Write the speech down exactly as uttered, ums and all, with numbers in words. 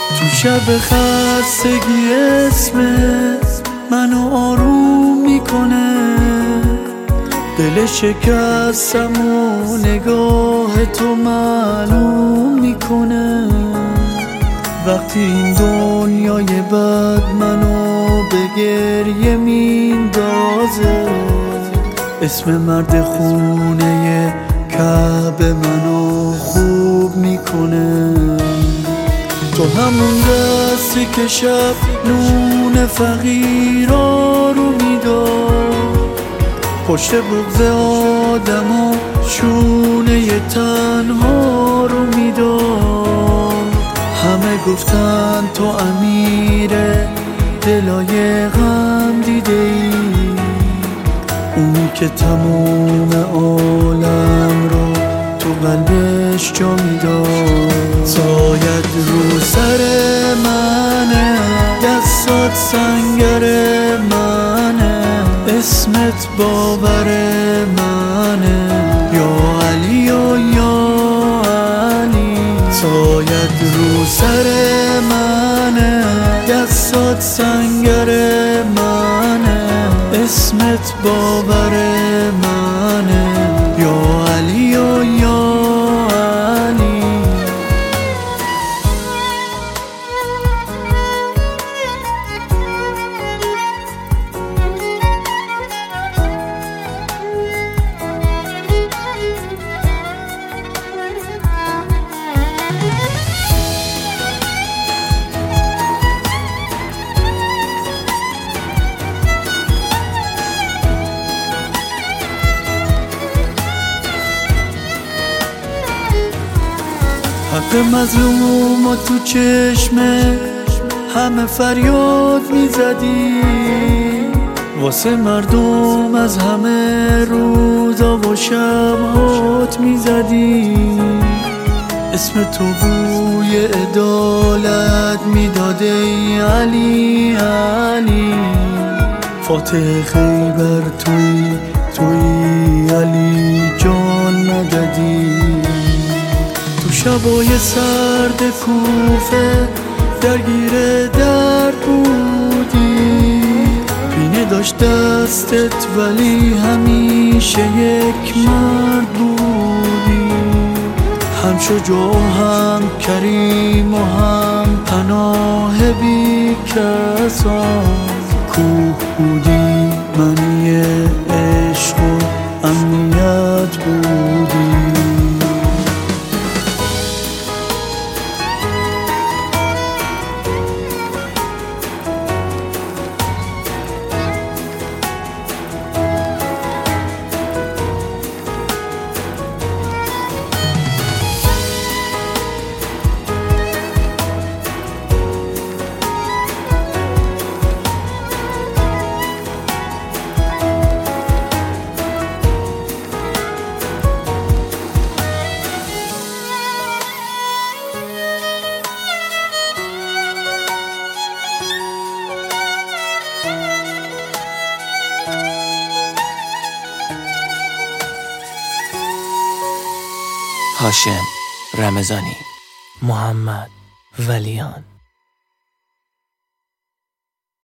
تو شب خستگی اسمت منو آروم میکنه، دل شکستم و نگاه تو معلوم میکنه. وقتی این دنیای بد منو به گریه میندازه، اسم مرد خونه کعبه منو خوب میکنه. تو همون دستی که شب نون فقیرا رو میداد، پشت بغض آدم و شونه تنها رو میداد. همه گفتن تو امیر دلای غم دیده ای، اونی که تموم عالم رو تو قلبش جا میداد. سایت رو سر منه، دستات سنگر منه، اسمت باور منه، یا علی و یا علی. سایت رو سر منه، دستات سنگر منه، اسمت باور منه، یا علی و یا علی. حق مظلوم و تو چشمه همه فریاد میزدی، واسه مردم از همه روزا و شبهات میزدی. اسم تو بوی عدالت میداده ای علی علی. فاتح خیبر توی توی علی جان مددی. تو شبای سرد کوفه درگیر درد بودی، بینه داشت دستت ولی همیشه یک مرد بودی. هم شجاع و هم کریم و هم پناه بی کسان، کوه بودی منی عشق و امنیت بودی. هاشم رمضانی، محمد ولیان.